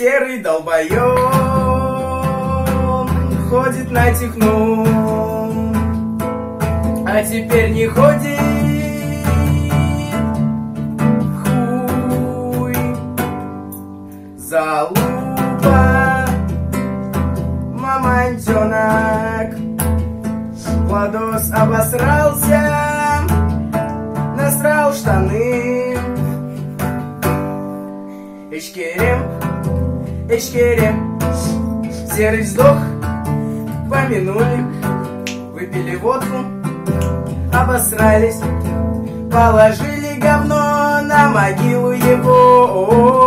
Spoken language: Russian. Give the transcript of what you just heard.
серый долбоёб ходит на техну, а теперь не ходит. Хуй, залупа, мамонтенок. Владос обосрался, насрал штаны. Эчкерем, эчкерем, серый сдох, помянули, выпили водку, обосрались, положили говно на могилу его.